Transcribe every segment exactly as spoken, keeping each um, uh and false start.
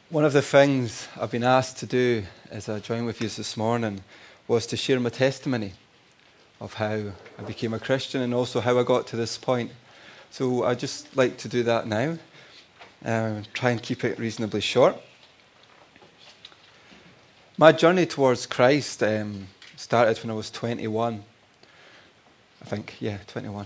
One of the things I've been asked to do as I joined with you this morning was to share my testimony of how I became a Christian and also how I got to this point. So I'd just like to do that now. Uh, try and keep it reasonably short. My journey towards Christ um, started when I was twenty-one. I think, yeah, twenty-one.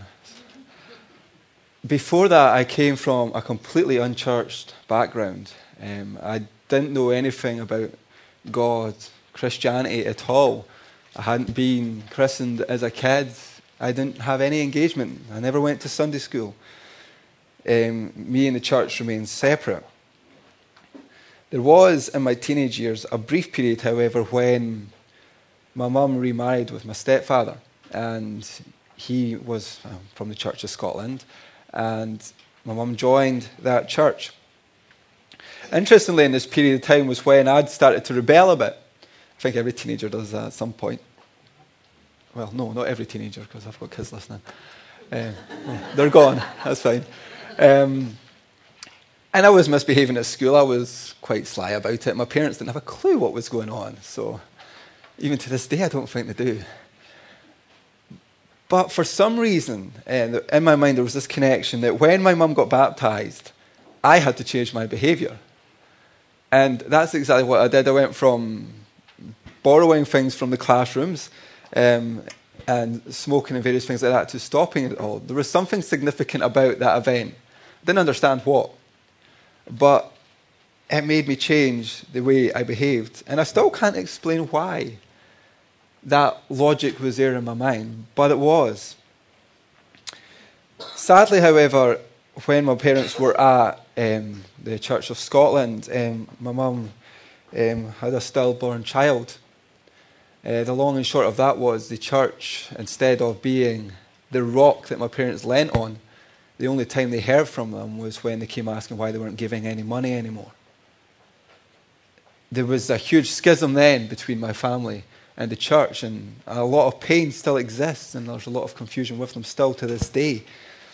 Before that, I came from a completely unchurched background. Um, I didn't know anything about God, Christianity at all. I hadn't been christened as a kid. I didn't have any engagement. I never went to Sunday school. Um, me and the church remained separate. There was, in my teenage years, a brief period, however, when my mum remarried with my stepfather. And he was um, from the Church of Scotland. And my mum joined that church. Interestingly, in this period of time was when I'd started to rebel a bit. I think every teenager does that at some point. Well, no, not every teenager, because I've got kids listening. Uh, they're gone, that's fine. Um, and I was misbehaving at school. I was quite sly about it. My parents didn't have a clue what was going on. So even to this day, I don't think they do. But for some reason, uh, in my mind, there was this connection that when my mum got baptised, I had to change my behaviour. And that's exactly what I did. I went from borrowing things from the classrooms um, and smoking and various things like that to stopping it all. There was something significant about that event. I didn't understand what, but it made me change the way I behaved. And I still can't explain why that logic was there in my mind, but it was. Sadly, however, when my parents were at um, the Church of Scotland, um, my mum um, had a stillborn child. Uh, the long and short of that was the church, instead of being the rock that my parents leant on, the only time they heard from them was when they came asking why they weren't giving any money anymore. There was a huge schism then between my family and the church, and a lot of pain still exists, and there's a lot of confusion with them still to this day.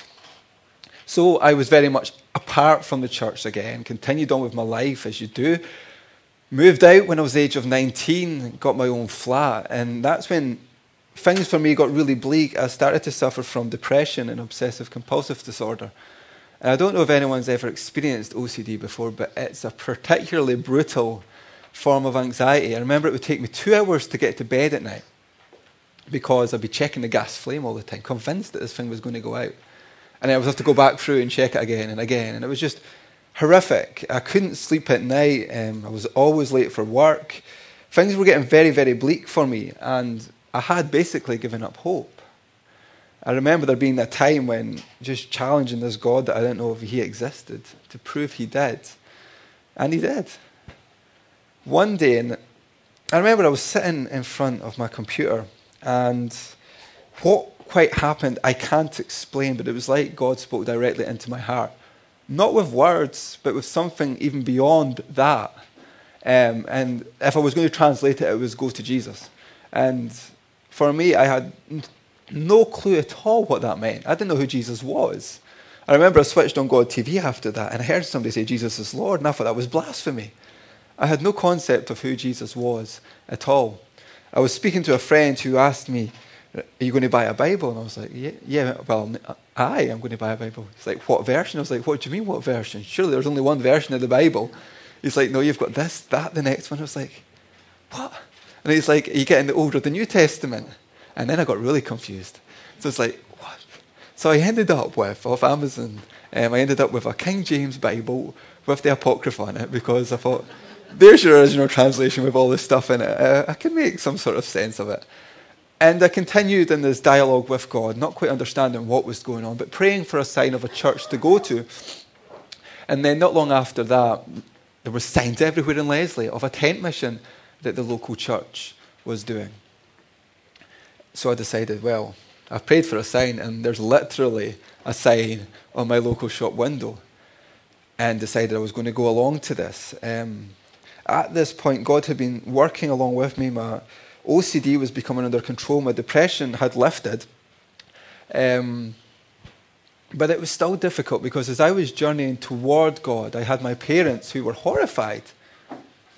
So I was very much apart from the church again, continued on with my life as you do. Moved out when I was the age of nineteen, got my own flat, and that's when things for me got really bleak. I started to suffer from depression and obsessive compulsive disorder. And I don't know if anyone's ever experienced O C D before, but it's a particularly brutal form of anxiety. I remember it would take me two hours to get to bed at night because I'd be checking the gas flame all the time, convinced that this thing was going to go out. And I would have to go back through and check it again and again. And it was just horrific. I couldn't sleep at night. Um, I was always late for work. Things were getting very, very bleak for me. And I had basically given up hope. I remember there being a time when just challenging this God that I didn't know if he existed to prove he did. And he did. One day, and I remember I was sitting in front of my computer, and what quite happened, I can't explain, but it was like God spoke directly into my heart. Not with words, but with something even beyond that. Um, and if I was going to translate it, it was go to Jesus. And for me, I had no clue at all what that meant. I didn't know who Jesus was. I remember I switched on God T V after that, and I heard somebody say Jesus is Lord, and I thought that was blasphemy. I had no concept of who Jesus was at all. I was speaking to a friend who asked me, are you going to buy a Bible? And I was like, yeah, yeah well, I am going to buy a Bible. He's like, what version? I was like, what do you mean, what version? Surely there's only one version of the Bible. He's like, no, you've got this, that, the next one. I was like, what? And he's like, are you getting the Old or the New Testament? And then I got really confused. So it's like, what? So I ended up with, off Amazon, um, I ended up with a King James Bible with the Apocrypha on it, because I thought, there's your original translation with all this stuff in it. Uh, I can make some sort of sense of it. And I continued in this dialogue with God, not quite understanding what was going on, but praying for a sign of a church to go to. And then not long after that, there were signs everywhere in Leslie of a tent mission that the local church was doing. So I decided, well, I've prayed for a sign, and there's literally a sign on my local shop window, and decided I was going to go along to this. Um, at this point, God had been working along with me. My O C D was becoming under control. My depression had lifted. Um, but it was still difficult, because as I was journeying toward God, I had my parents who were horrified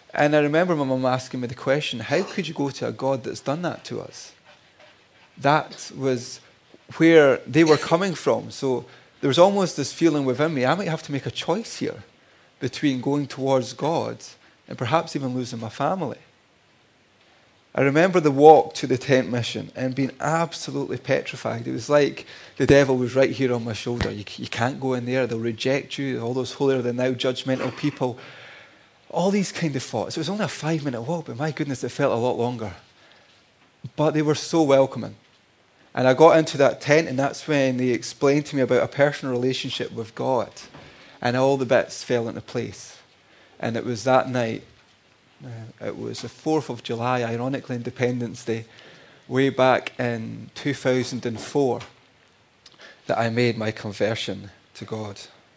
And I remember my mum asking me the question, how could you go to a God that's done that to us? That was where they were coming from. So there was almost this feeling within me, I might have to make a choice here between going towards God and perhaps even losing my family. I remember the walk to the tent mission and being absolutely petrified. It was like the devil was right here on my shoulder. You, you can't go in there. They'll reject you. All those holier-than-thou judgmental people. All these kind of thoughts. It was only a five-minute walk, but my goodness, it felt a lot longer. But they were so welcoming. And I got into that tent, and that's when they explained to me about a personal relationship with God. And all the bits fell into place. And it was that night, uh, it was the fourth of July, ironically Independence Day, way back in two thousand four, that I made my conversion to God.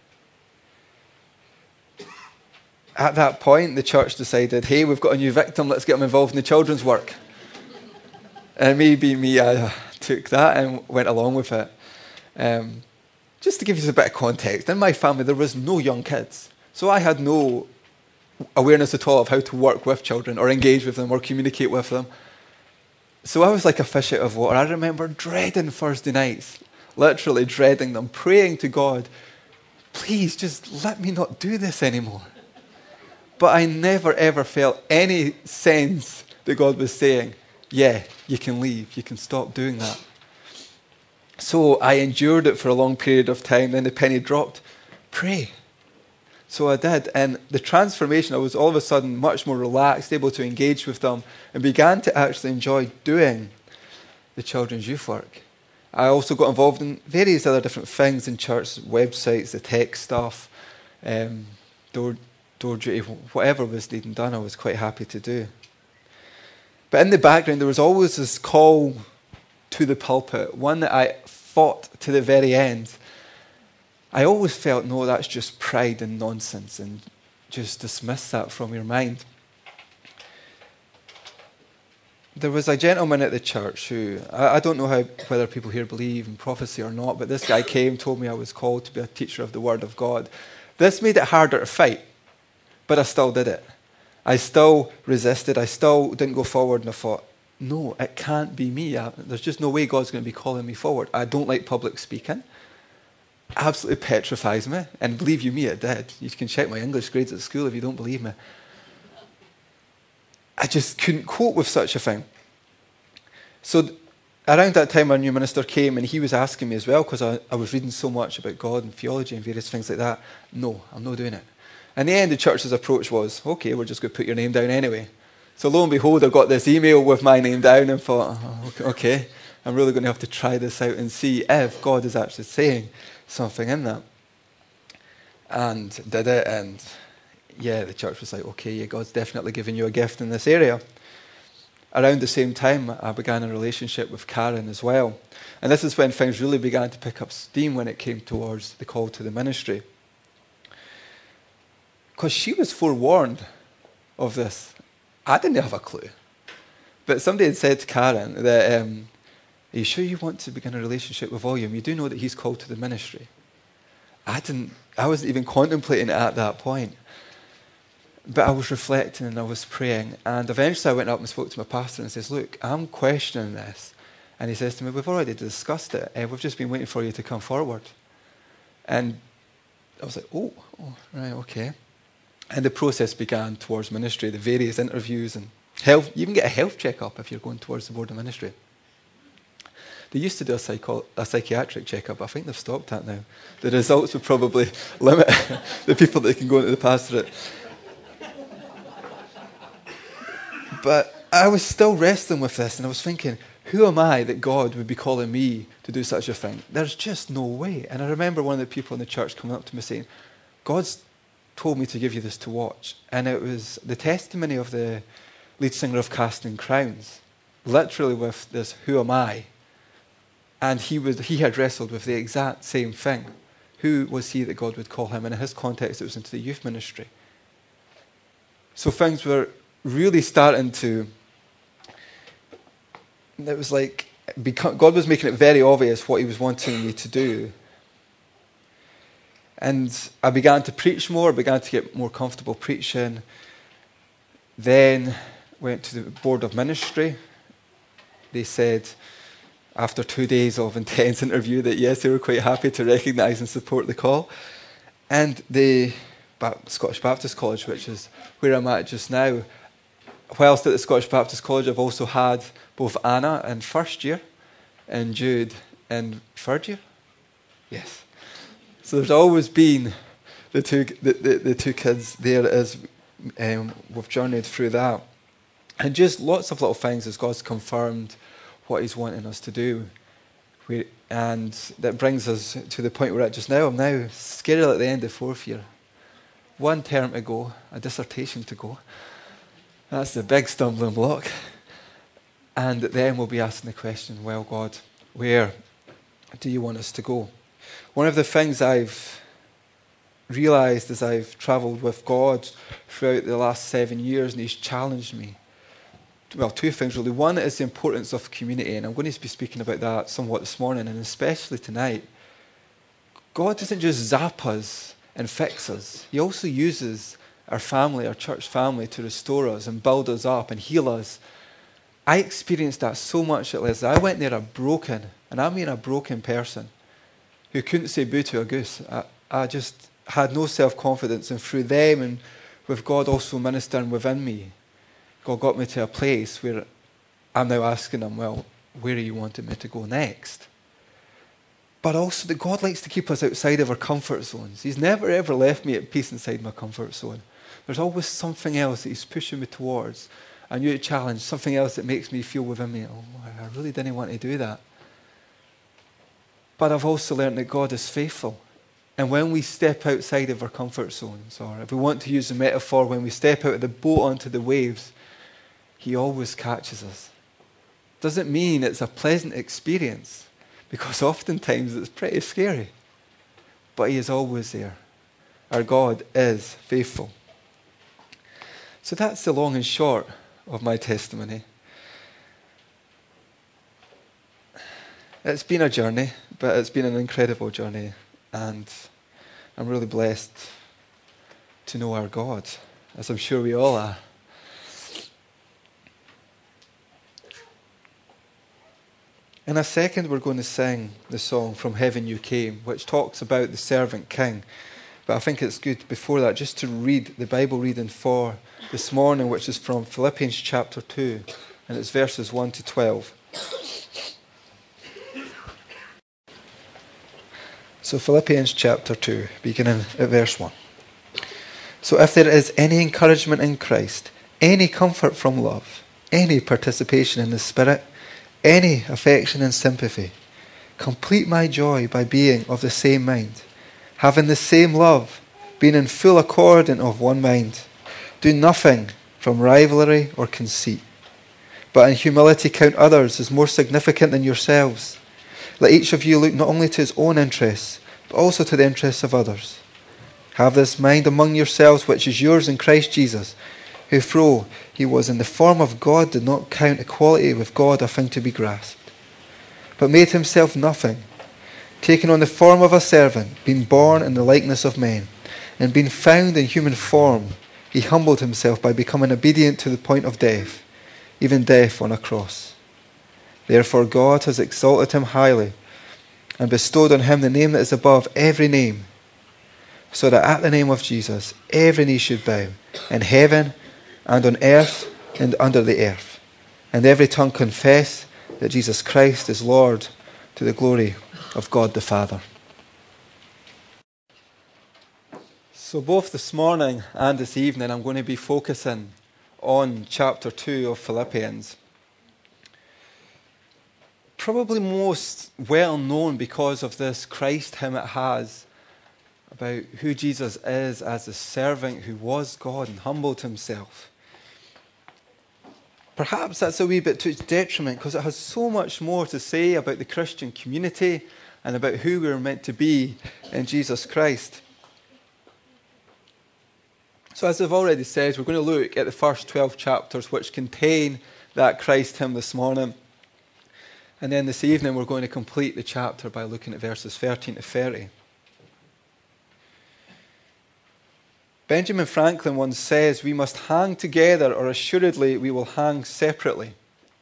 At that point, the church decided, hey, we've got a new victim, let's get him involved in the children's work. And me being me, I took that and went along with it. Um, just to give you a bit of context, in my family there was no young kids. So I had no awareness at all of how to work with children or engage with them or communicate with them. So I was like a fish out of water. I remember dreading Thursday nights, literally dreading them, praying to God, please just let me not do this anymore. But I never ever felt any sense that God was saying, yeah, you can leave, you can stop doing that. So I endured it for a long period of time, then the penny dropped. Pray. So I did, and the transformation, I was all of a sudden much more relaxed, able to engage with them, and began to actually enjoy doing the children's youth work. I also got involved in various other different things in church, websites, the tech stuff, um, door, door duty, whatever was needing done, I was quite happy to do. But in the background, there was always this call to the pulpit, one that I fought to the very end. I always felt, no, that's just pride and nonsense, and just dismiss that from your mind. There was a gentleman at the church who, I, I don't know how whether people here believe in prophecy or not, but this guy came, told me I was called to be a teacher of the Word of God. This made it harder to fight, but I still did it. I still resisted. I still didn't go forward, and I thought, no, it can't be me. I, there's just no way God's going to be calling me forward. I don't like public speaking. Absolutely petrifies me, and believe you me, it did. You can check my English grades at school if you don't believe me. I just couldn't cope with such a thing. So th- around that time, our new minister came, and he was asking me as well, because I, I was reading so much about God and theology and various things like that. No, I'm not doing it. In the end, the church's approach was, okay, we're just going to put your name down anyway. So lo and behold, I got this email with my name down and thought, oh, okay, I'm really going to have to try this out and see if God is actually saying something in that. And did it, and yeah, the church was like, okay, yeah, God's definitely given you a gift in this area. Around the same time, I began a relationship with Karen as well. And this is when things really began to pick up steam when it came towards the call to the ministry. Because she was forewarned of this. I didn't have a clue. But somebody had said to Karen that, um, are you sure you want to begin a relationship with William? You do know that he's called to the ministry. I didn't, I wasn't even contemplating it at that point. But I was reflecting and I was praying. And eventually I went up and spoke to my pastor and says, look, I'm questioning this. And he says to me, we've already discussed it. Uh, we've just been waiting for you to come forward. And I was like, oh, oh, right, okay. And the process began towards ministry, the various interviews and health. You even get a health checkup if you're going towards the board of ministry. They used to do a, psycho- a psychiatric checkup. I think they've stopped that now. The results would probably limit the people that can go into the pastorate. But I was still wrestling with this, and I was thinking, who am I that God would be calling me to do such a thing? There's just no way. And I remember one of the people in the church coming up to me saying, God's told me to give you this to watch. And it was the testimony of the lead singer of Casting Crowns, literally with this, who am I? And he was he had wrestled with the exact same thing. Who was he that God would call him? And in his context, it was into the youth ministry. So things were really starting to, it was like, God was making it very obvious what he was wanting me to do. And I began to preach more, began to get more comfortable preaching. Then went to the board of ministry. They said, after two days of intense interview, that yes, they were quite happy to recognise and support the call. And the Scottish Baptist College, which is where I'm at just now, whilst at the Scottish Baptist College, I've also had both Anna in first year and Jude in third year. Yes. So there's always been the two the, the, the two kids there as um, we've journeyed through that. And just lots of little things as God's confirmed what he's wanting us to do. We, and that brings us to the point we're at just now. I'm now scarily at the end of fourth year. One term to go, a dissertation to go. That's the big stumbling block. And then we'll be asking the question, well, God, where do you want us to go? One of the things I've realised as I've travelled with God throughout the last seven years, and he's challenged me, well, two things really. One is the importance of community, and I'm going to be speaking about that somewhat this morning, and especially tonight. God doesn't just zap us and fix us. He also uses our family, our church family, to restore us and build us up and heal us. I experienced that so much at Leslie. I went there a broken, and I mean a broken person, who couldn't say boo to a goose. I, I just had no self-confidence, and through them and with God also ministering within me, God got me to a place where I'm now asking him, well, where are you wanting me to go next? But also that God likes to keep us outside of our comfort zones. He's never ever left me at peace inside my comfort zone. There's always something else that he's pushing me towards, a new challenge, something else that makes me feel within me, oh, I really didn't want to do that. But I've also learned that God is faithful. And when we step outside of our comfort zones, or if we want to use the metaphor, when we step out of the boat onto the waves, he always catches us. Doesn't mean it's a pleasant experience, because oftentimes it's pretty scary. But he is always there. Our God is faithful. So that's the long and short of my testimony. It's been a journey, but it's been an incredible journey. And I'm really blessed to know our God, as I'm sure we all are. In a second, we're going to sing the song From Heaven You Came, which talks about the servant king. But I think it's good before that just to read the Bible reading for this morning, which is from Philippians chapter two, and it's verses one to twelve. So Philippians chapter two, beginning at verse one. So if there is any encouragement in Christ, any comfort from love, any participation in the Spirit, any affection and sympathy, complete my joy by being of the same mind, having the same love, being in full accord and of one mind. Do nothing from rivalry or conceit, but in humility count others as more significant than yourselves. Let each of you look not only to his own interests, but also to the interests of others. Have this mind among yourselves, which is yours in Christ Jesus, who, though he was in the form of God, did not count equality with God a thing to be grasped, but made himself nothing, taking on the form of a servant, being born in the likeness of men, and being found in human form, he humbled himself by becoming obedient to the point of death, even death on a cross. Therefore God has exalted him highly, and bestowed on him the name that is above every name, so that at the name of Jesus every knee should bow, in heaven and on earth and under the earth, and every tongue confess that Jesus Christ is Lord, to the glory of God the Father. So both this morning and this evening I'm going to be focusing on chapter two of Philippians. Probably most well known because of this Christ hymn it has about who Jesus is as a servant who was God and humbled himself. Perhaps that's a wee bit to its detriment, because it has so much more to say about the Christian community and about who we're meant to be in Jesus Christ. So as I've already said, we're going to look at the first twelve chapters which contain that Christ hymn this morning. And then this evening we're going to complete the chapter by looking at verses thirteen to thirty. Benjamin Franklin once says, "We must hang together, or assuredly we will hang separately."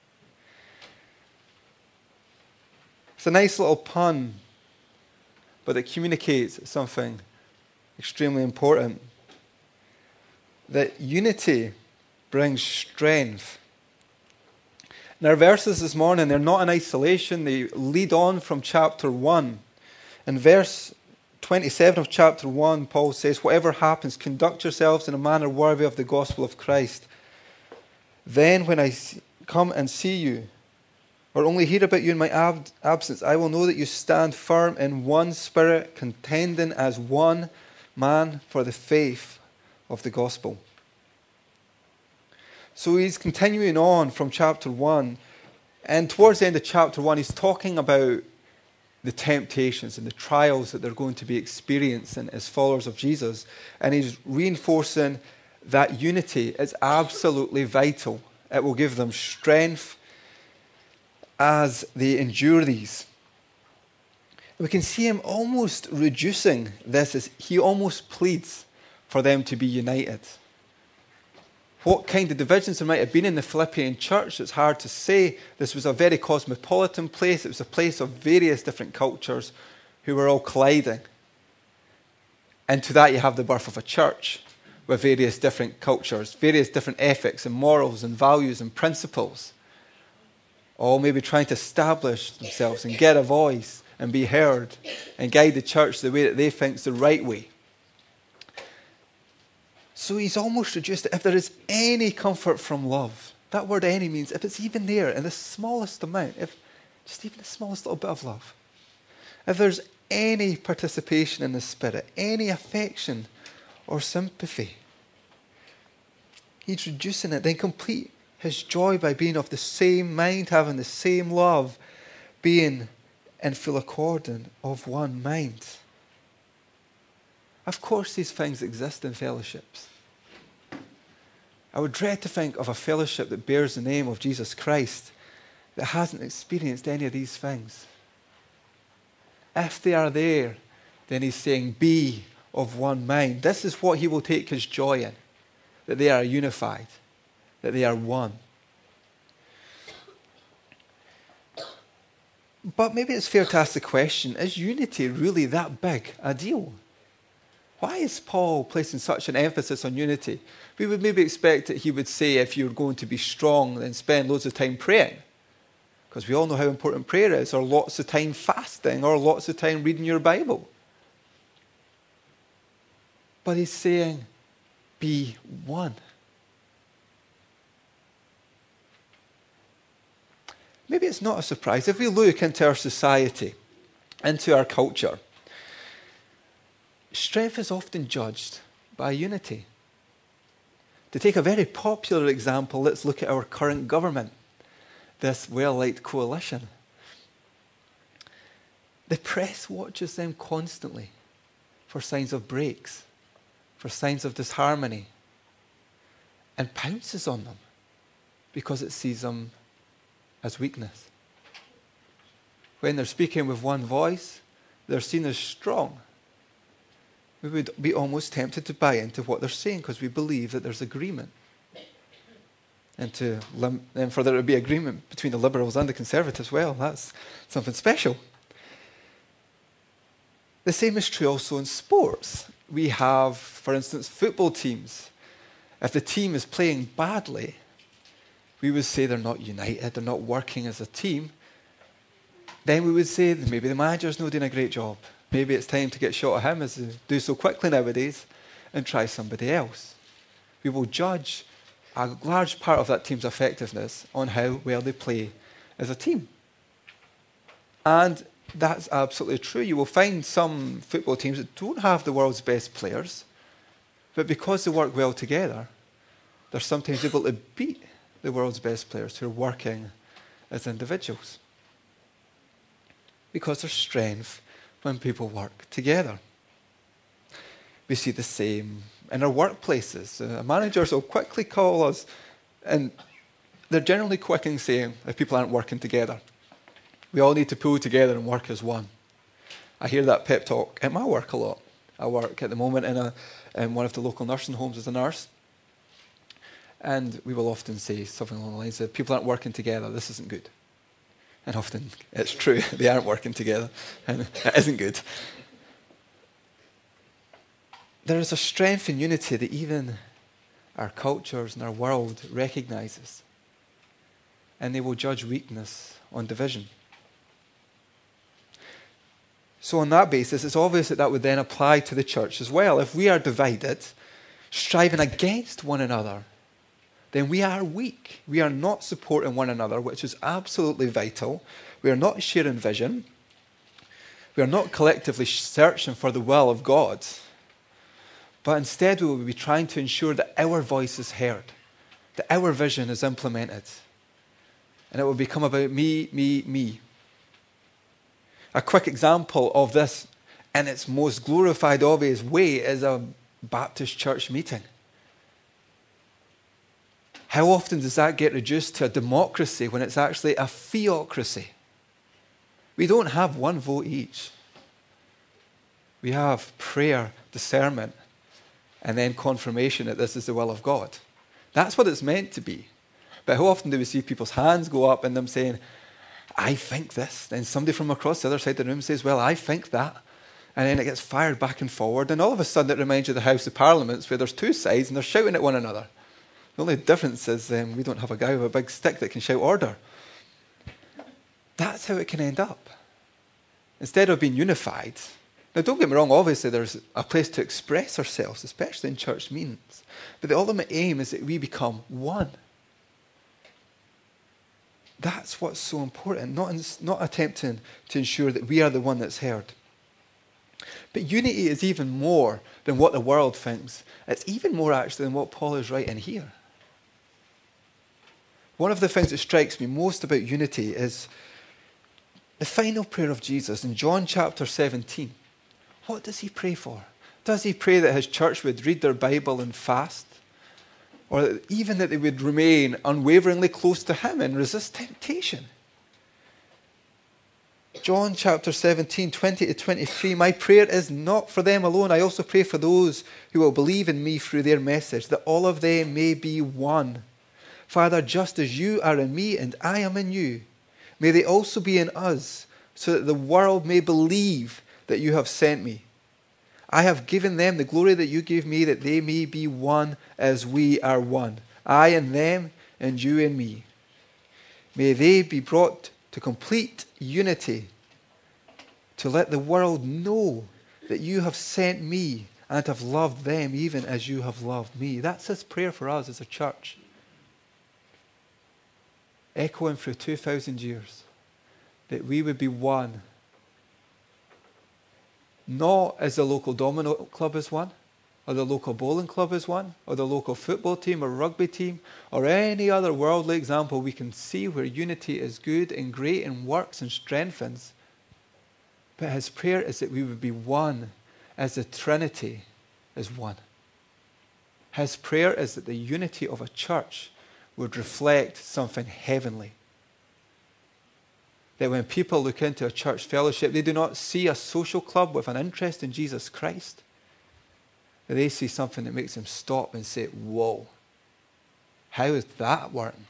It's a nice little pun, but it communicates something extremely important. That unity brings strength. And our verses this morning, they're not in isolation. They lead on from chapter one. In verse twenty-seven of chapter one, Paul says, "Whatever happens, conduct yourselves in a manner worthy of the gospel of Christ. Then when I come and see you, or only hear about you in my ab- absence, I will know that you stand firm in one spirit, contending as one man for the faith of the gospel." So he's continuing on from chapter one, and towards the end of chapter one, he's talking about the temptations and the trials that they're going to be experiencing as followers of Jesus. And he's reinforcing that unity is absolutely vital. It will give them strength as they endure these. We can see him almost reducing this as he almost pleads for them to be united. What kind of divisions there might have been in the Philippian church, it's hard to say. This was a very cosmopolitan place. It was a place of various different cultures who were all colliding. And to that you have the birth of a church with various different cultures, various different ethics and morals and values and principles, all maybe trying to establish themselves and get a voice and be heard and guide the church the way that they think is the right way. So he's almost reduced it. If there is any comfort from love, that word any means if it's even there in the smallest amount, if just even the smallest little bit of love, if there's any participation in the Spirit, any affection or sympathy, he's reducing it. Then complete his joy by being of the same mind, having the same love, being in full accord and of one mind. Of course these things exist in fellowships. I would dread to think of a fellowship that bears the name of Jesus Christ that hasn't experienced any of these things. If they are there, then he's saying, be of one mind. This is what he will take his joy in, that they are unified, that they are one. But maybe it's fair to ask the question, is unity really that big a deal? Why is Paul placing such an emphasis on unity? We would maybe expect that he would say, if you're going to be strong, then spend loads of time praying. Because we all know how important prayer is, or lots of time fasting, or lots of time reading your Bible. But he's saying, be one. Maybe it's not a surprise. If we look into our society, into our culture, strength is often judged by unity. To take a very popular example, let's look at our current government, this well-liked coalition. The press watches them constantly for signs of breaks, for signs of disharmony, and pounces on them because it sees them as weakness. When they're speaking with one voice, they're seen as strong. We would be almost tempted to buy into what they're saying because we believe that there's agreement. And, to, and for there to be agreement between the Liberals and the Conservatives, well, that's something special. The same is true also in sports. We have, for instance, football teams. If the team is playing badly, we would say they're not united, they're not working as a team. Then we would say that maybe the manager's not doing a great job. Maybe it's time to get shot of him, as they do so quickly nowadays, and try somebody else. We will judge a large part of that team's effectiveness on how well they play as a team. And that's absolutely true. You will find some football teams that don't have the world's best players, but because they work well together, they're sometimes able to beat the world's best players who are working as individuals. Because there's strength when people work together. We see the same in our workplaces. Uh, managers will quickly call us, and they're generally quick in saying if people aren't working together. We all need to pull together and work as one. I hear that pep talk at my work a lot. I work at the moment in, a, in one of the local nursing homes as a nurse. And we will often say something along the lines of, people aren't working together, this isn't good. And often it's true, they aren't working together, and it isn't good. There is a strength in unity that even our cultures and our world recognizes. And they will judge weakness on division. So on that basis, it's obvious that that would then apply to the church as well. If we are divided, striving against one another, then we are weak. We are not supporting one another, which is absolutely vital. We are not sharing vision. We are not collectively searching for the will of God. But instead we will be trying to ensure that our voice is heard, that our vision is implemented. And it will become about me, me, me. A quick example of this in its most glorified, obvious way is a Baptist church meeting. How often does that get reduced to a democracy when it's actually a theocracy? We don't have one vote each. We have prayer, discernment, and then confirmation that this is the will of God. That's what it's meant to be. But how often do we see people's hands go up and them saying, I think this. Then somebody from across the other side of the room says, well, I think that. And then it gets fired back and forward. And all of a sudden it reminds you of the House of Parliaments where there's two sides and they're shouting at one another. The only difference is um, we don't have a guy with a big stick that can shout order. That's how it can end up. Instead of being unified. Now don't get me wrong, obviously there's a place to express ourselves, especially in church meetings. But the ultimate aim is that we become one. That's what's so important, not, in, not attempting to ensure that we are the one that's heard. But unity is even more than what the world thinks. It's even more actually than what Paul is writing here. One of the things that strikes me most about unity is the final prayer of Jesus in John chapter seventeen. What does he pray for? Does he pray that his church would read their Bible and fast? Or even that they would remain unwaveringly close to him and resist temptation? John chapter seventeen, twenty to twenty-three, my prayer is not for them alone. I also pray for those who will believe in me through their message, that all of them may be one. Father, just as you are in me and I am in you, may they also be in us, so that the world may believe that you have sent me. I have given them the glory that you gave me, that they may be one as we are one. I and them, and you and me. May they be brought to complete unity, to let the world know that you have sent me and have loved them even as you have loved me. That's his prayer for us as a church. Echoing through two thousand years, that we would be one. Not as the local domino club is one, or the local bowling club is one, or the local football team or rugby team, or any other worldly example we can see where unity is good and great and works and strengthens. But his prayer is that we would be one as the Trinity is one. His prayer is that the unity of a church would reflect something heavenly. That when people look into a church fellowship, they do not see a social club with an interest in Jesus Christ. That they see something that makes them stop and say, whoa, how is that working?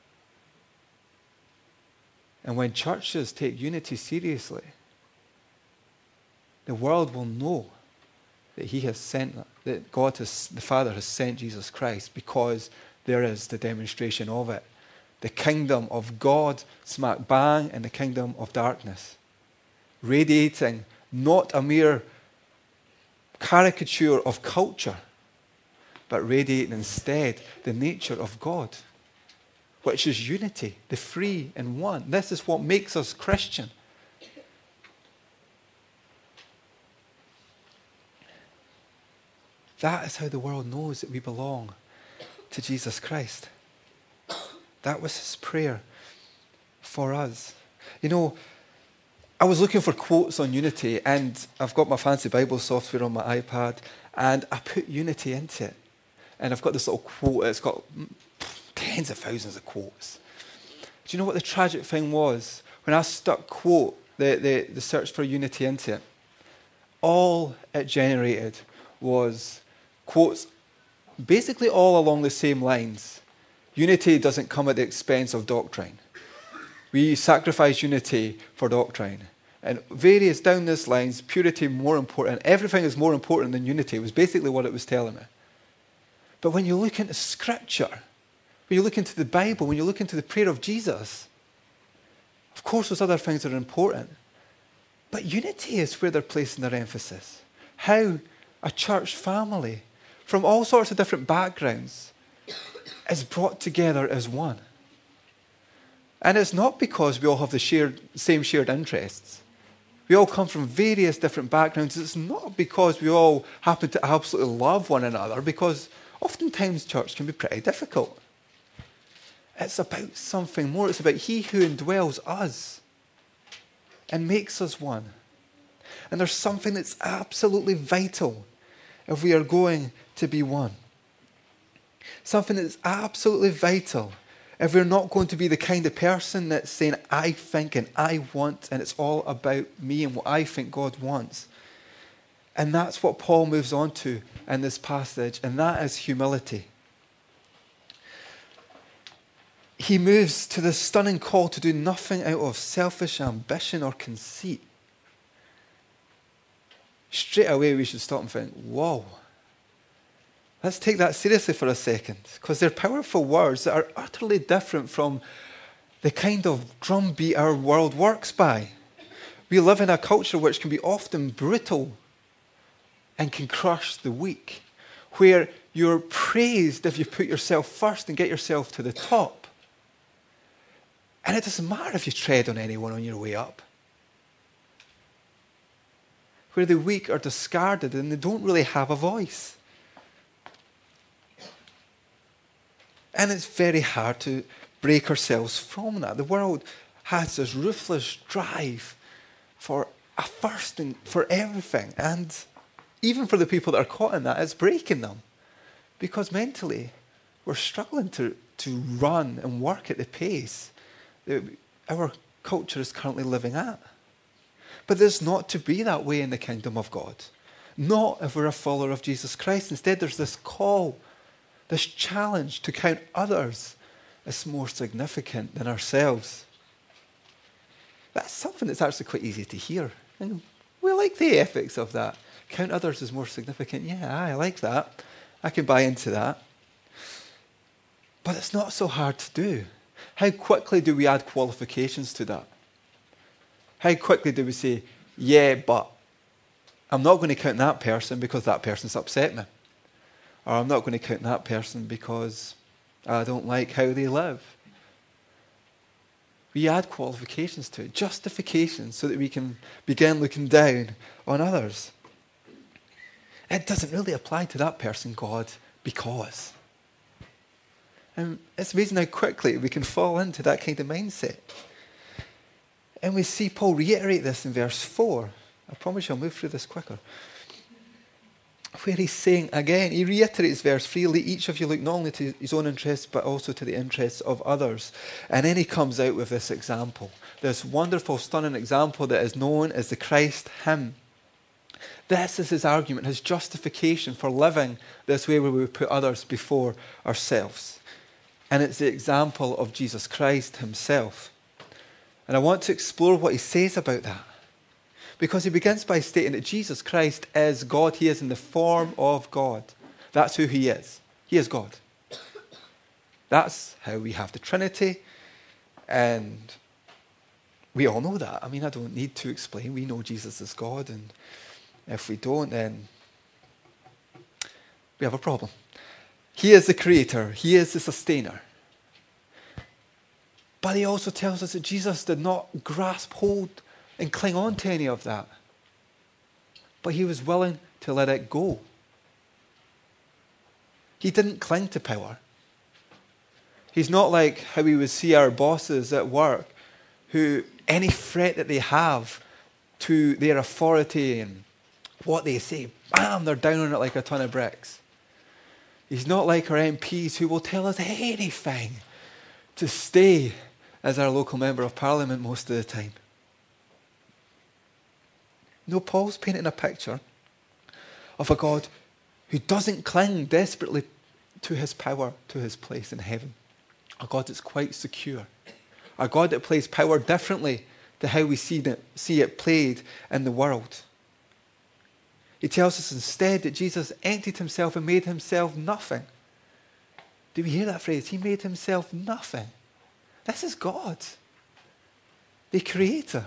And when churches take unity seriously, the world will know that he has sent, that God has, the Father has sent Jesus Christ, because there is the demonstration of it. The kingdom of God smack bang in the kingdom of darkness. Radiating not a mere caricature of culture, but radiating instead the nature of God, which is unity, the three in one. This is what makes us Christian. That is how the world knows that we belong to Jesus Christ. That was his prayer for us. You know, I was looking for quotes on unity, and I've got my fancy Bible software on my iPad, and I put unity into it. And I've got this little quote, it's got tens of thousands of quotes. Do you know what the tragic thing was? When I stuck quote, the, the, the search for unity into it, all it generated was quotes basically all along the same lines. Unity doesn't come at the expense of doctrine. We sacrifice unity for doctrine. And various down this lines, purity more important. Everything is more important than unity was basically what it was telling me. But when you look into Scripture, when you look into the Bible, when you look into the prayer of Jesus, of course those other things are important. But unity is where they're placing their emphasis. How a church family from all sorts of different backgrounds is brought together as one. And it's not because we all have the shared, same shared interests. We all come from various different backgrounds. It's not because we all happen to absolutely love one another, because oftentimes church can be pretty difficult. It's about something more. It's about He who indwells us and makes us one. And there's something that's absolutely vital if we are going to be one. Something that's absolutely vital if we're not going to be the kind of person that's saying, I think and I want, and it's all about me and what I think God wants. And that's what Paul moves on to in this passage, and that is humility. He moves to this stunning call to do nothing out of selfish ambition or conceit. Straight away we should stop and think, whoa. Let's take that seriously for a second, because they're powerful words that are utterly different from the kind of drumbeat our world works by. We live in a culture which can be often brutal and can crush the weak, where you're praised if you put yourself first and get yourself to the top. And it doesn't matter if you tread on anyone on your way up. Where the weak are discarded and they don't really have a voice. And it's very hard to break ourselves from that. The world has this ruthless drive for a first and for everything. And even for the people that are caught in that, it's breaking them. Because mentally, we're struggling to, to run and work at the pace that our culture is currently living at. But there's not to be that way in the kingdom of God. Not if we're a follower of Jesus Christ. Instead, there's this call, this challenge to count others as more significant than ourselves. That's something that's actually quite easy to hear. And we like the ethics of that. Count others as more significant. Yeah, I like that. I can buy into that. But it's not so hard to do. How quickly do we add qualifications to that? How quickly do we say, yeah, but I'm not going to count that person because that person's upset me. Or I'm not going to count that person because I don't like how they live. We add qualifications to it, justifications, so that we can begin looking down on others. It doesn't really apply to that person, God, because. And it's amazing how quickly we can fall into that kind of mindset. And we see Paul reiterate this in verse four. I promise you I'll move through this quicker. Where he's saying again, he reiterates verse three, let each of you look not only to his own interests, but also to the interests of others. And then he comes out with this example, this wonderful, stunning example that is known as the Christ hymn. This is his argument, his justification for living this way where we put others before ourselves. And it's the example of Jesus Christ himself. And I want to explore what he says about that. Because he begins by stating that Jesus Christ is God. He is in the form of God. That's who he is. He is God. That's how we have the Trinity. And we all know that. I mean, I don't need to explain. We know Jesus is God. And if we don't, then we have a problem. He is the creator. He is the sustainer. But he also tells us that Jesus did not grasp hold and cling on to any of that. But he was willing to let it go. He didn't cling to power. He's not like how we would see our bosses at work, who any threat that they have to their authority and what they say, bam, they're down on it like a ton of bricks. He's not like our M Ps who will tell us anything to stay as our local member of parliament most of the time. No, Paul's painting a picture of a God who doesn't cling desperately to his power, to his place in heaven. A God that's quite secure. A God that plays power differently to how we see it, see it played in the world. He tells us instead that Jesus emptied himself and made himself nothing. Do we hear that phrase? He made himself nothing. This is God, the Creator.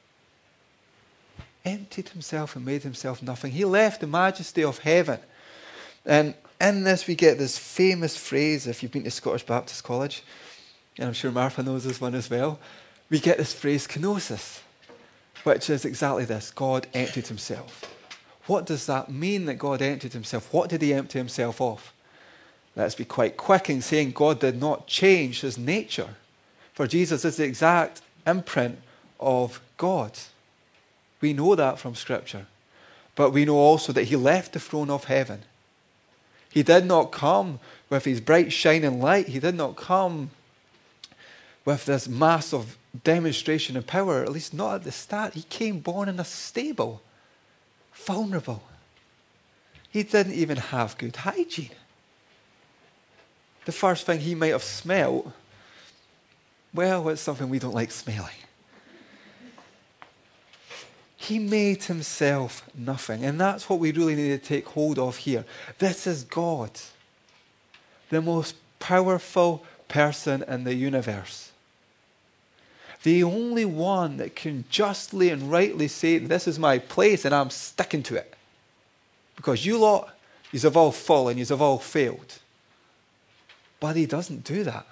Emptied himself and made himself nothing. He left the majesty of heaven. And in this we get this famous phrase, if you've been to Scottish Baptist College, and I'm sure Martha knows this one as well, we get this phrase kenosis, which is exactly this: God emptied himself. What does that mean, that God emptied himself? What did he empty himself of? Let's be quite quick in saying God did not change his nature. For Jesus is the exact imprint of God. We know that from Scripture. But we know also that he left the throne of heaven. He did not come with his bright shining light. He did not come with this massive demonstration of power, at least not at the start. He came born in a stable, vulnerable. He didn't even have good hygiene. The first thing he might have smelled, well, it's something we don't like smelling. He made himself nothing. And that's what we really need to take hold of here. This is God, the most powerful person in the universe. The only one that can justly and rightly say, this is my place and I'm sticking to it. Because you lot, yous have all fallen, yous have all failed. But he doesn't do that.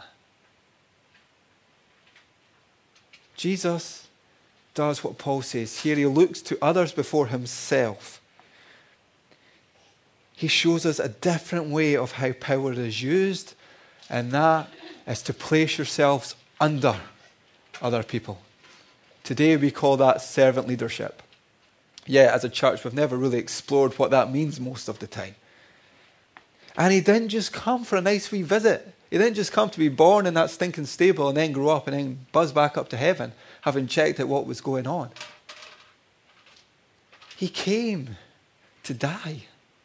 Jesus does what Paul says here. He looks to others before himself. He shows us a different way of how power is used, and that is to place yourselves under other people. Today we call that servant leadership. Yeah, as a church, we've never really explored what that means most of the time. And he didn't just come for a nice wee visit. He didn't just come to be born in that stinking stable and then grow up and then buzz back up to heaven, having checked out what was going on. He came to die.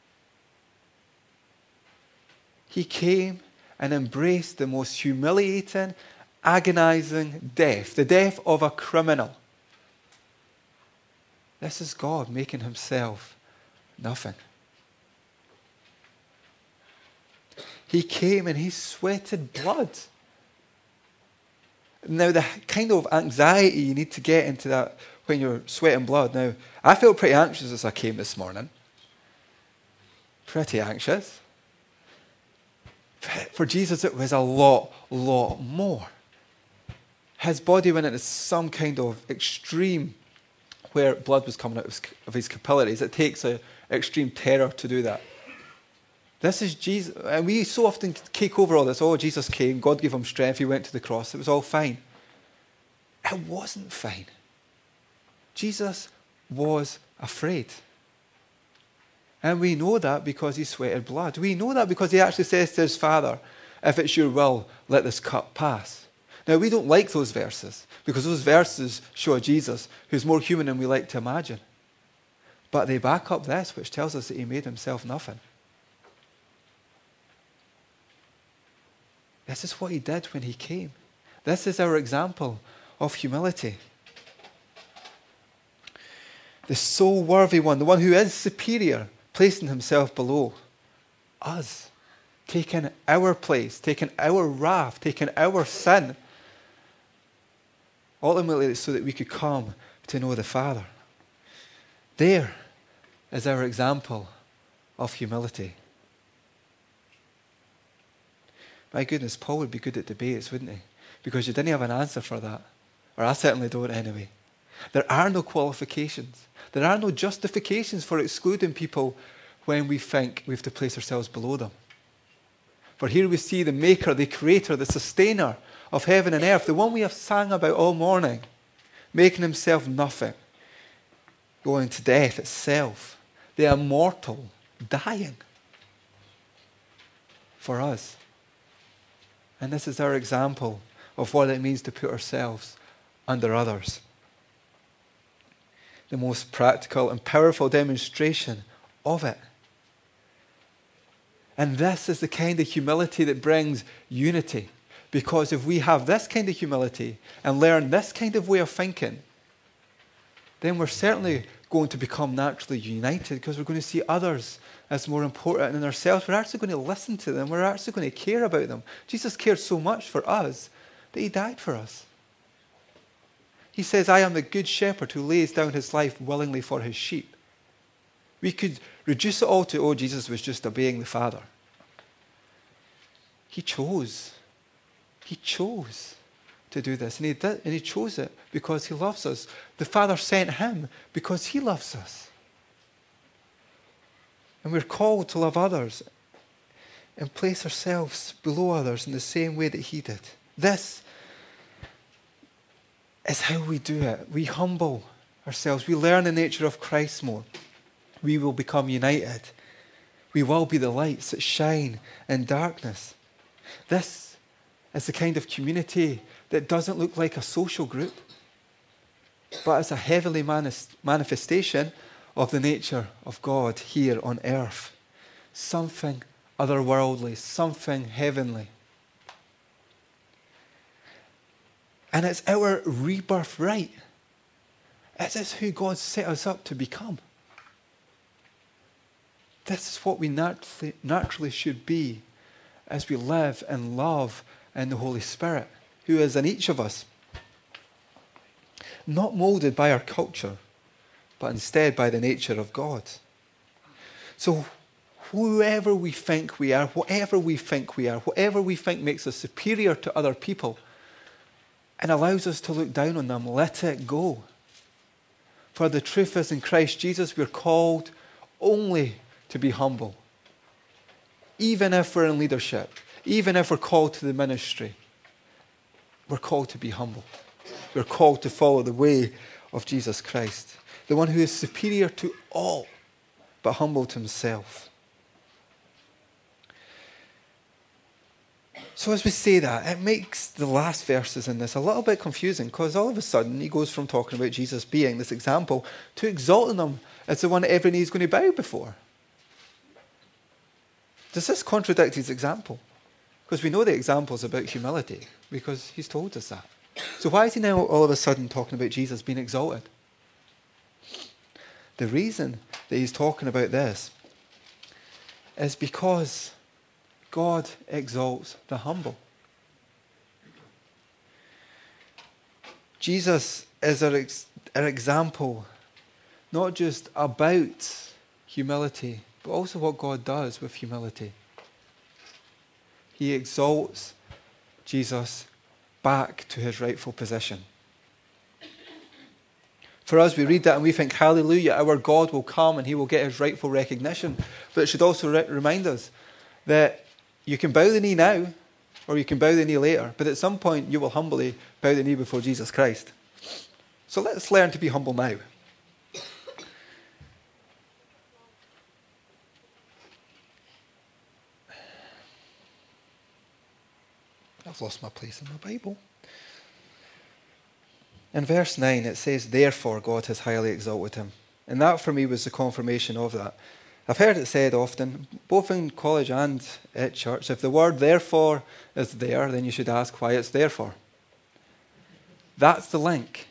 He came and embraced the most humiliating, agonizing death, the death of a criminal. This is God making himself nothing. He came and he sweated blood. Now, the kind of anxiety you need to get into that when you're sweating blood. Now, I felt pretty anxious as I came this morning. Pretty anxious. For Jesus, it was a lot, lot more. His body went into some kind of extreme where blood was coming out of his capillaries. It takes an extreme terror to do that. This is Jesus. And we so often cake over all this. Oh, Jesus came. God gave him strength. He went to the cross. It was all fine. It wasn't fine. Jesus was afraid. And we know that because he sweated blood. We know that because he actually says to his Father, if it's your will, let this cup pass. Now, we don't like those verses because those verses show a Jesus who's more human than we like to imagine. But they back up this, which tells us that he made himself nothing. This is what he did when he came. This is our example of humility. The sole worthy one, the one who is superior, placing himself below us, taking our place, taking our wrath, taking our sin, ultimately so that we could come to know the Father. There is our example of humility. My goodness, Paul would be good at debates, wouldn't he? Because you didn't have an answer for that. Or I certainly don't anyway. There are no qualifications. There are no justifications for excluding people when we think we have to place ourselves below them. For here we see the maker, the creator, the sustainer of heaven and earth, the one we have sang about all morning, making himself nothing, going to death itself, the immortal, dying for us. And this is our example of what it means to put ourselves under others. the most practical and powerful demonstration of it. And this is the kind of humility that brings unity. Because if we have this kind of humility and learn this kind of way of thinking, then we're certainly going to become naturally united, because we're going to see others as more important than ourselves. We're actually going to listen to them. We're actually going to care about them. Jesus cared so much for us that he died for us. He says, I am the good shepherd who lays down his life willingly for his sheep. We could reduce it all to, oh, Jesus was just obeying the Father. He chose. He chose to do this. And he did, and he chose it because he loves us. The Father sent him because he loves us. And we're called to love others and place ourselves below others in the same way that he did. This is how we do it. We humble ourselves. We learn the nature of Christ more. We will become united. We will be the lights that shine in darkness. This is the kind of community that doesn't look like a social group, but it's a heavenly manifestation of the nature of God here on earth. Something otherworldly, something heavenly. And it's our rebirth right. It is who God set us up to become. This is what we naturally, naturally should be as we live and love in the Holy Spirit, who is in each of us. Not molded by our culture, but instead by the nature of God. So whoever we think we are, whatever we think we are, whatever we think makes us superior to other people and allows us to look down on them, let it go. For the truth is, in Christ Jesus, we're called only to be humble. Even if we're in leadership, even if we're called to the ministry, we're called to be humble. We're called to follow the way of Jesus Christ, the one who is superior to all, but humble to himself. So as we say that, it makes the last verses in this a little bit confusing, because all of a sudden he goes from talking about Jesus being this example to exalting him as the one that every knee is going to bow before. Does this contradict his example? Because we know the example is about humility, because he's told us that. So why is he now all of a sudden talking about Jesus being exalted? The reason that he's talking about this is because God exalts the humble. Jesus is our, ex- our example, not just about humility, but also what God does with humility. He exalts Jesus back to his rightful position. For us, we read that and we think, hallelujah, our God will come and he will get his rightful recognition. But it should also re- remind us that you can bow the knee now, or you can bow the knee later, but at some point you will humbly bow the knee before Jesus Christ. So let's learn to be humble now. I've lost my place in my Bible. In verse nine it says, therefore God has highly exalted him. And that for me was the confirmation of that. I've heard it said often, both in college and at church, if the word therefore is there, then you should ask why it's therefore. That's the link.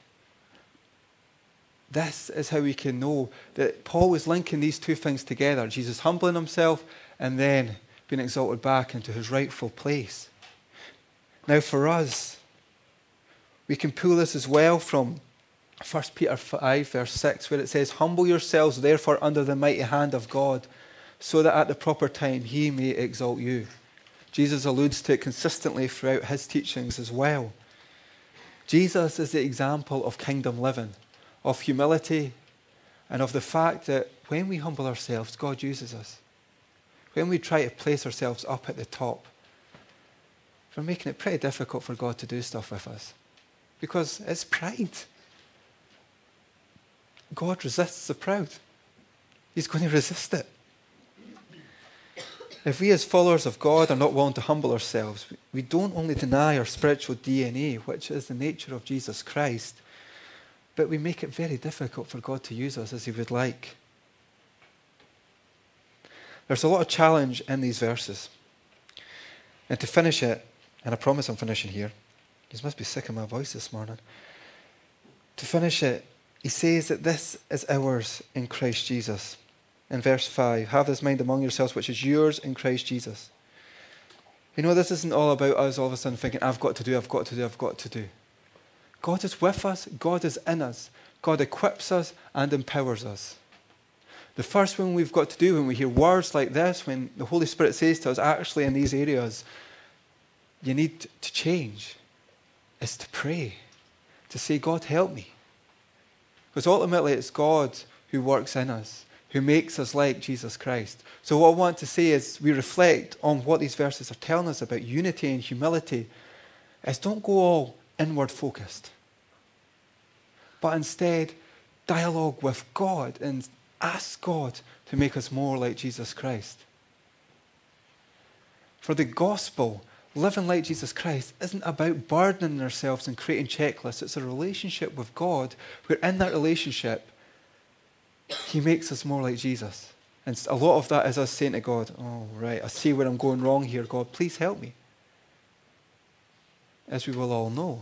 This is how we can know that Paul was linking these two things together. Jesus humbling himself and then being exalted back into his rightful place. Now for us, we can pull this as well from First Peter five, verse six, where it says, humble yourselves therefore under the mighty hand of God, so that at the proper time he may exalt you. Jesus alludes to it consistently throughout his teachings as well. Jesus is the example of kingdom living, of humility, and of the fact that when we humble ourselves, God uses us. When we try to place ourselves up at the top, we're making it pretty difficult for God to do stuff with us. Because it's pride. God resists the proud. He's going to resist it. If we as followers of God are not willing to humble ourselves, we don't only deny our spiritual D N A, which is the nature of Jesus Christ, but we make it very difficult for God to use us as he would like. There's a lot of challenge in these verses. And to finish it, and I promise I'm finishing here. You must be sick of my voice this morning. To finish it, he says that this is ours in Christ Jesus. In verse five, have this mind among yourselves, which is yours in Christ Jesus. You know, this isn't all about us all of a sudden thinking, I've got to do, I've got to do, I've got to do. God is with us. God is in us. God equips us and empowers us. The first thing we've got to do when we hear words like this, when the Holy Spirit says to us, actually in these areas, you need to change, is to pray. To say, God, help me. Because ultimately it's God who works in us, who makes us like Jesus Christ. So what I want to say is we reflect on what these verses are telling us about unity and humility, is don't go all inward focused, but instead dialogue with God and ask God to make us more like Jesus Christ. For the gospel, living like Jesus Christ, isn't about burdening ourselves and creating checklists. It's a relationship with God where in that relationship, he makes us more like Jesus. And a lot of that is us saying to God, oh, right, I see where I'm going wrong here. God, please help me. As we will all know.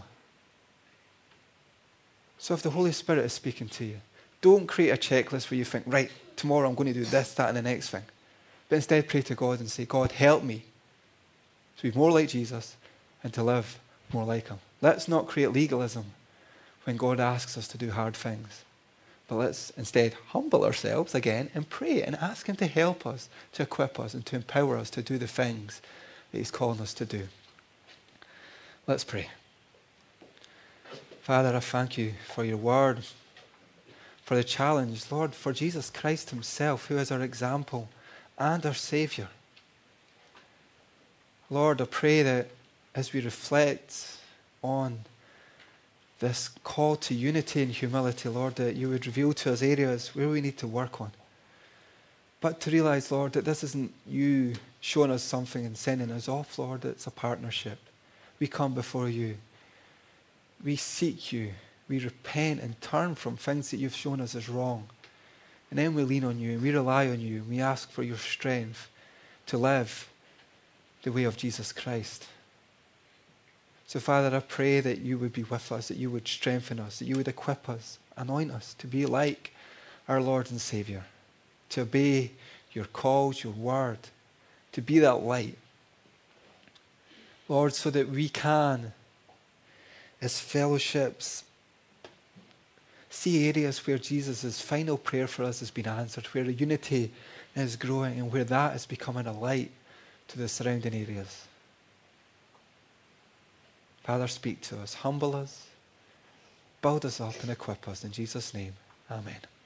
So if the Holy Spirit is speaking to you, don't create a checklist where you think, right, tomorrow I'm going to do this, that, and the next thing. But instead pray to God and say, God, help me to be more like Jesus and to live more like him. Let's not create legalism when God asks us to do hard things. But let's instead humble ourselves again and pray and ask him to help us, to equip us, and to empower us to do the things that he's calling us to do. Let's pray. Father, I thank you for your word, for the challenge, Lord, for Jesus Christ himself, who is our example and our Saviour. Lord, I pray that as we reflect on this call to unity and humility, Lord, that you would reveal to us areas where we need to work on. But to realize, Lord, that this isn't you showing us something and sending us off, Lord. It's a partnership. We come before you. We seek you. We repent and turn from things that you've shown us as wrong. And then we lean on you and we rely on you. And we ask for your strength to live the way of Jesus Christ. So, Father, I pray that you would be with us, that you would strengthen us, that you would equip us, anoint us to be like our Lord and Saviour, to obey your calls, your word, to be that light. Lord, so that we can, as fellowships, see areas where Jesus' final prayer for us has been answered, where the unity is growing and where that is becoming a light to the surrounding areas. Father, speak to us, humble us, build us up and equip us. In Jesus' name, amen.